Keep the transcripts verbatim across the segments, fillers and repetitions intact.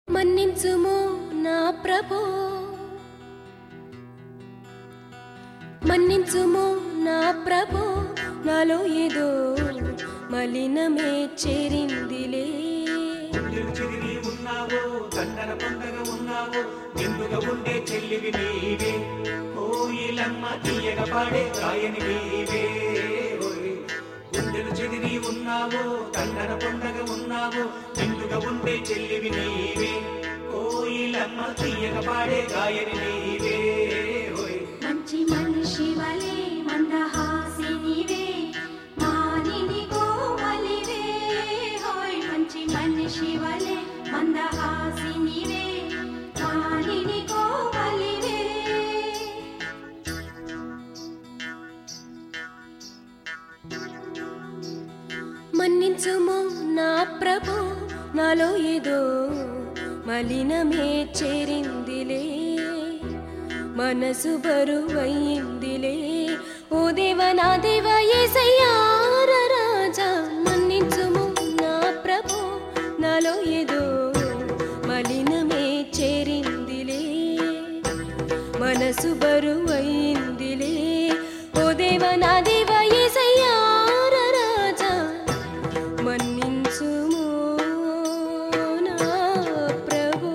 మన్నించుము నా ప్రభో, మన్నించుము నా ప్రభో, నాలో ఏదో మలినమే చేరిందిలే. చిరిగి ఉన్నావో దండన పండగ ఉన్నావో ఎందుగా ఉండే చెల్లివి నీవే, కోయిలమ్మ తీయగ పాడే గాయని నీవే. గుండెలు చెదిరి ఉన్నావో దండన పండగ ఉన్నావో ఎందుగా ఉండే చెల్లివి నీవే, కోయిలమ్మ తీయగ పాడే గాయని నీవే. మంచి మనిషి వలే మందహాసి నీవే, మానిని కోమలివే. హోయ్ మంచి మనిషి వలే మందహాసి నీవే, మానిని కోమలివే. మన్నించుము నా ప్రభో, నాలో ఏదో మలినమే చేరిందిలే. మనసు బరువైందిలే. ఓ దేవ నా దేవ యేసయ్యా రాజా, మన్నించుము నా ప్రభో, నాలో ఏదో మలినమే చేరిందిలే. మనసు బరువైందిలే. ఓ దేవ నా దేవ యేసయ్యా రాజా, మన్నించుము నా ప్రభో.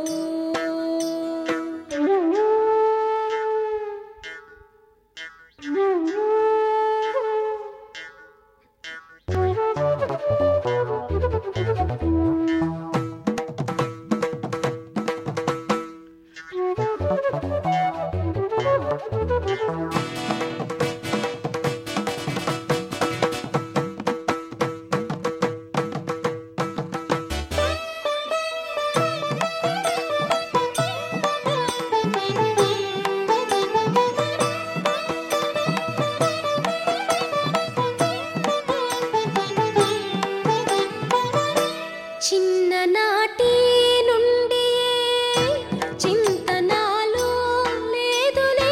చిన్ననాటి నుండి చింత నాలో లేదులే.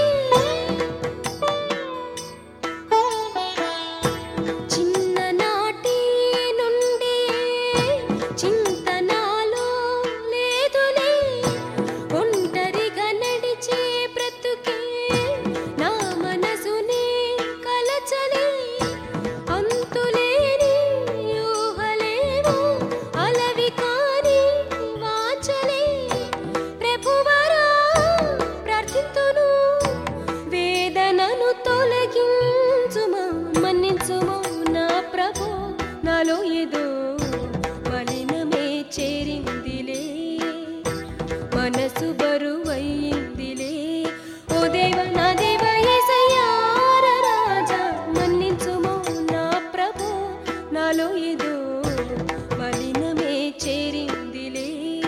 చిన్ననాటి నుండి చింత నాలో లేదులే. ఒంటరిగా నడిచే బ్రతుకే నా మనసుని కలచలే. అంతులేని ఊహలేమో అలవి కాని వాంఛలే. ప్రభువరా ప్రార్థింతును, వేదనను తొలగించుమా. మన్నించుము నా ప్రభో, నాలో ఏదో మలినమే చేరిందిలే. మనసు బరువైందిలే. ఓ దేవ నా దేవ యేసయ్యా రాజా, మన్నించుము నా ప్రభో, నాలో ఏదో మలినమే చేరిందిలే.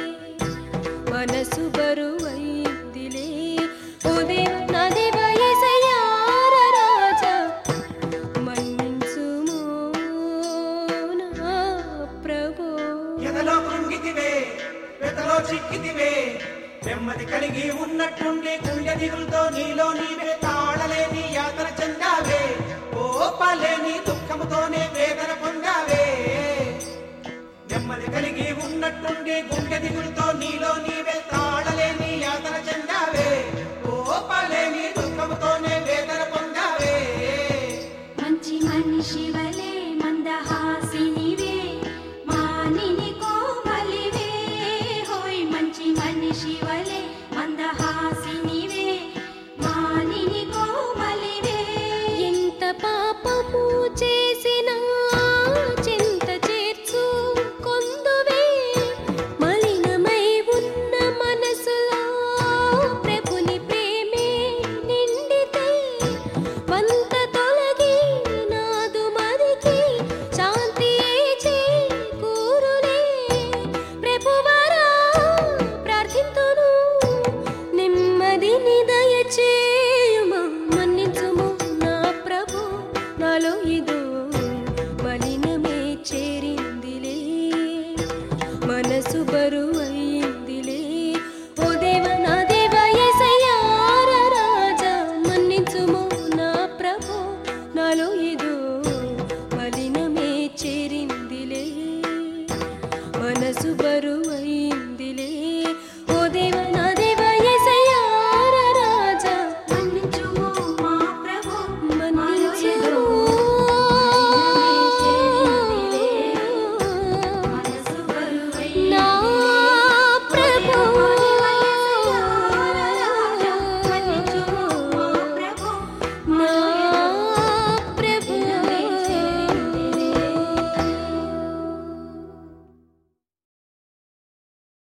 మనసు బరువైందిలే. ఓ దేవ నా దేవ యేసయ్యా రాజా, మన్నించుము నా ప్రభో. ఎదలో కృంగితివే వెతలో చిక్కితివే, నెమ్మది కలిగి ఉన్నట్టుండి గుండె దిగులతో నీలో నీవే తాళలేని యాతన చెందావే. ఓపలేని దుఃఖముతోనే వేదన పొందావే. నెమ్మది కలిగి ఉన్నట్టుండి గుండె దిగులతో నీలో నీవే తాళలేని యాతన చెందావే. ఓపలేని దుఃఖముతోనే వేదన పొందావే. మంచి మనిషి వలే మందహాసి నీవే, మానిని కోమలివే. హోయ్ మంచి మనిషి వలే మందహాసి నీవే, మానిని కోమలివే. ఎంత పాపము చేసినా చింత చేర్చు కొందువే. మలినమై ఉన్న మనసులో ప్రభుని ప్రేమే నిండితే. వంత తొలగి నాదు మదికి శాంతియే చేకూరులే. ప్రభువరా ప్రార్థింతును, నెమ్మదిని దయచేయుమా. మన్నించుము నా ప్రభో, నాలో ఏదో మలినమే చేరిందిలే. మనసు బరువైందిలే. ఓ దేవ నా దేవ యేసయ్యా రాజా, మన్నించుము నా ప్రభో, నాలో ఏదో మలినమే చేరిందిలే. మనసు బరువై